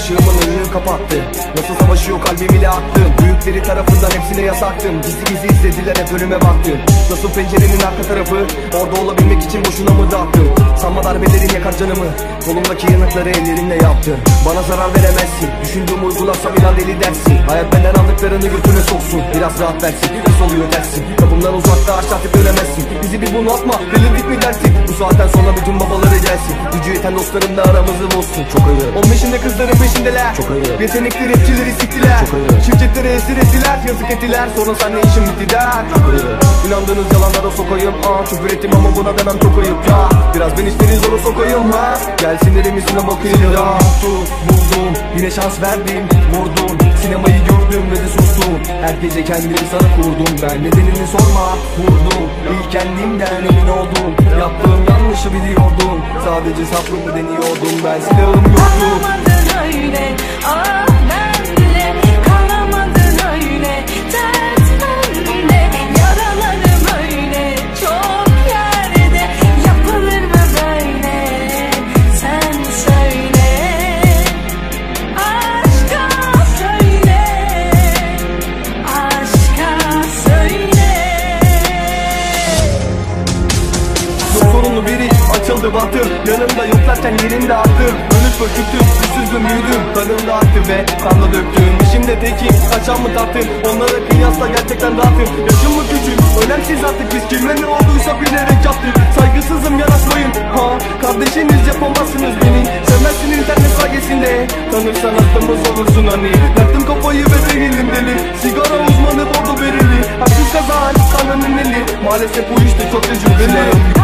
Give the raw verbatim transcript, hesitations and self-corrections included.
ışığımın önünü kapattı. Nasıl savaşıyor kalbim ile attım. Büyükleri tarafından hepsine yasaktım. Gizli gizli izlediler hep önüme baktım. Nasıl pencerenin arka tarafı, orada olabilmek için boşuna mı dağıttım. Sanma darbelerin yakar canımı, kolumdaki yanıkları ellerimle yaptım. Bana zarar veremezsin, düşündüğüm uygulasam inan deli dersin. Hayat benden aldıklarını götüne soksun, biraz rahat versin. Nasıl oluyor dersin, kapımdan uzakta aşk artık dönemezsin. Bizi bir bunu atma, delirdik mi dersin. Bu saatten sonra bütün babaları gelsin. Gücü yeten dostlarımla aramızı bozsun. Çok ayıp. On beşinde kızların peşindeler. Çok ayıp. Yetenekli rapçileri siktiler. Çok ayıp. Şirketleri esir ettiler, yazık ettiler. Sonra senle işim bitti der. Çok ayıp. İnandığınız yalanlara sokayım. Aa, küfür ettim ama buna demem çok ayıp ya. Biraz ben işleri zora sokayım ha. Gelsinlerim üstüne bakayım ya. Tut, buldum, yine şans verdim. Vurdum, sinemayı gördüm ve de sustum. Her gece kendimi sana kurdum. Ben nedenini sorma, vurdum. İlk kendimden emin oldum. Yaptığım yanlışı biliyordum. Sadece sabrımı deniyordum. Ben silahım yoktu. Kalamadın öyle, ah ben bile kalamadın öyle. Dert bende, yaralarım öyle. Çok yerde yapılır mı böyle? Sen söyle, aşka söyle, aşka söyle. Sorunlu bir iş açıldı battım. Yanımda yoklarken yerinde attım. Ölüp öküttüm, üstsüzgün büyüdüm. Kanımda aktı ve kanla döktüm. İşimde tekim, kaçan mı tattım. Onlara kıyasla gerçekten rahatım. Yaşım mı küçük, önemsiz artık biz kime ne olduysa bilerek yaptık. Saygısızım yanaşmayın, ha kardeşiniz yapamazsınız beni. Sevmezsin internet sayesinde, tanırsan hastamız olursun hani. Yaktım kafayı ve değilim deli. Sigara uzmanı bordo bereli. Haksız kazan, kanının eli. Maalesef bu işte çok tecrübeli.